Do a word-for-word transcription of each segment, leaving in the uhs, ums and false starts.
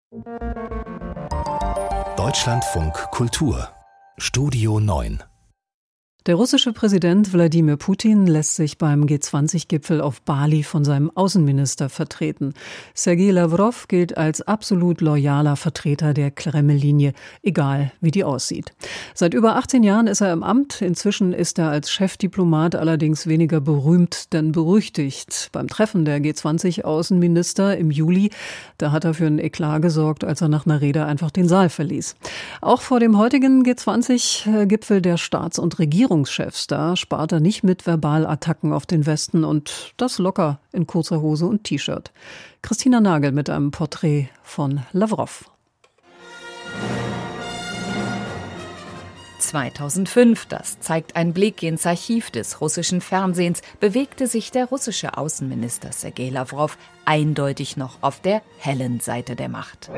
Deutschlandfunk Kultur Studio neun. Der russische Präsident Wladimir Putin lässt sich beim G zwanzig Gipfel auf Bali von seinem Außenminister vertreten. Sergei Lawrow gilt als absolut loyaler Vertreter der Kreml-Linie, egal wie die aussieht. Seit über achtzehn Jahren ist er im Amt. Inzwischen ist er als Chefdiplomat allerdings weniger berühmt denn berüchtigt. Beim Treffen der G zwanzig Außenminister im Juli, da hat er für einen Eklat gesorgt, als er nach einer Rede einfach den Saal verließ. Auch vor dem heutigen G zwanzig Gipfel der Staats- und Regierungschefs, da spart er nicht mit Verbalattacken auf den Westen und das locker in kurzer Hose und T-Shirt. Christina Nagel mit einem Porträt von Lawrow. zweitausendfünf, das zeigt ein Blick ins Archiv des russischen Fernsehens, bewegte sich der russische Außenminister Sergei Lawrow eindeutig noch auf der hellen Seite der Macht.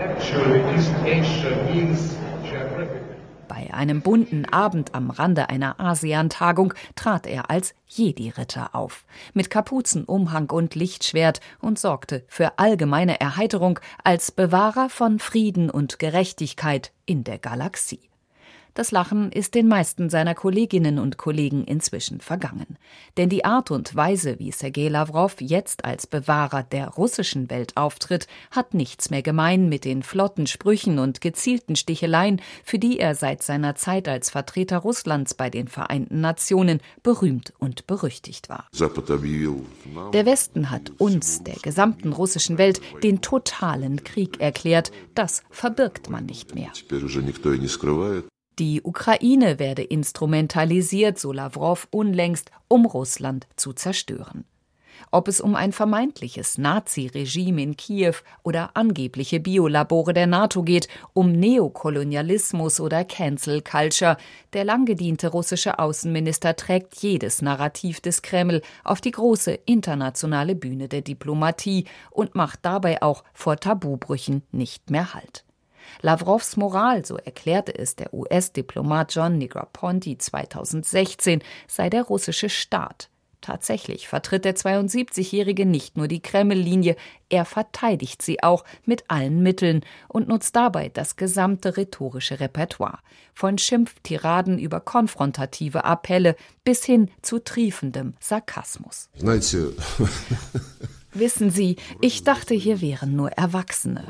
Bei einem bunten Abend am Rande einer ASEAN-Tagung trat er als Jedi-Ritter auf, mit Kapuzenumhang und Lichtschwert und sorgte für allgemeine Erheiterung als Bewahrer von Frieden und Gerechtigkeit in der Galaxie. Das Lachen ist den meisten seiner Kolleginnen und Kollegen inzwischen vergangen. Denn die Art und Weise, wie Sergei Lawrow jetzt als Bewahrer der russischen Welt auftritt, hat nichts mehr gemein mit den flotten Sprüchen und gezielten Sticheleien, für die er seit seiner Zeit als Vertreter Russlands bei den Vereinten Nationen berühmt und berüchtigt war. Der Westen hat uns, der gesamten russischen Welt, den totalen Krieg erklärt. Das verbirgt man nicht mehr. Die Ukraine werde instrumentalisiert, so Lawrow unlängst, um Russland zu zerstören. Ob es um ein vermeintliches Nazi-Regime in Kiew oder angebliche Biolabore der NATO geht, um Neokolonialismus oder Cancel Culture, der lang gediente russische Außenminister trägt jedes Narrativ des Kreml auf die große internationale Bühne der Diplomatie und macht dabei auch vor Tabubrüchen nicht mehr Halt. Lawrows Moral, so erklärte es der U S-Diplomat John Negroponte zweitausendsechzehn, sei der russische Staat. Tatsächlich vertritt der zweiundsiebzigjährige nicht nur die Kreml-Linie, er verteidigt sie auch mit allen Mitteln und nutzt dabei das gesamte rhetorische Repertoire. Von Schimpftiraden über konfrontative Appelle bis hin zu triefendem Sarkasmus. Wissen Sie, ich dachte, hier wären nur Erwachsene.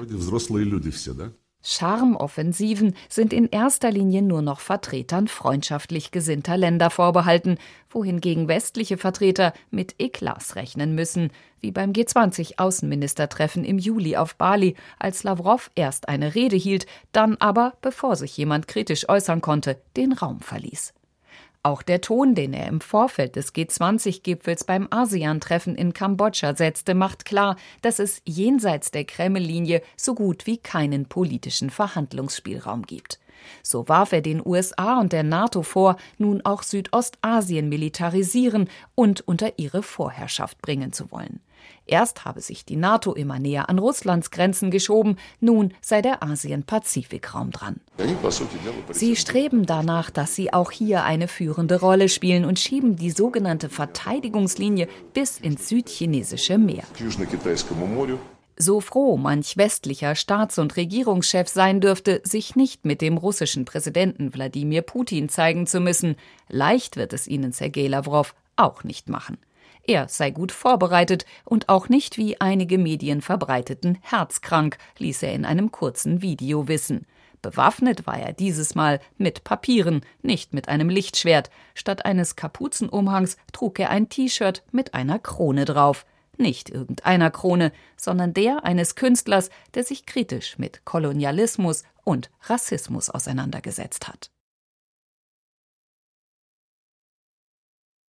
Charmoffensiven sind in erster Linie nur noch Vertretern freundschaftlich gesinnter Länder vorbehalten, wohingegen westliche Vertreter mit Eklats rechnen müssen, wie beim G zwanzig Außenministertreffen im Juli auf Bali, als Lawrow erst eine Rede hielt, dann aber, bevor sich jemand kritisch äußern konnte, den Raum verließ. Auch der Ton, den er im Vorfeld des G zwanzig Gipfels beim ASEAN-Treffen in Kambodscha setzte, macht klar, dass es jenseits der Kreml-Linie so gut wie keinen politischen Verhandlungsspielraum gibt. So warf er den U S A und der NATO vor, nun auch Südostasien militarisieren und unter ihre Vorherrschaft bringen zu wollen. Erst habe sich die NATO immer näher an Russlands Grenzen geschoben, nun sei der Asien-Pazifik-Raum dran. Sie streben danach, dass sie auch hier eine führende Rolle spielen und schieben die sogenannte Verteidigungslinie bis ins südchinesische Meer. So froh manch westlicher Staats- und Regierungschef sein dürfte, sich nicht mit dem russischen Präsidenten Wladimir Putin zeigen zu müssen, leicht wird es ihnen Sergei Lawrow auch nicht machen. Er sei gut vorbereitet und auch nicht, wie einige Medien verbreiteten, herzkrank, ließ er in einem kurzen Video wissen. Bewaffnet war er dieses Mal mit Papieren, nicht mit einem Lichtschwert. Statt eines Kapuzenumhangs trug er ein T-Shirt mit einer Krone drauf. Nicht irgendeiner Krone, sondern der eines Künstlers, der sich kritisch mit Kolonialismus und Rassismus auseinandergesetzt hat.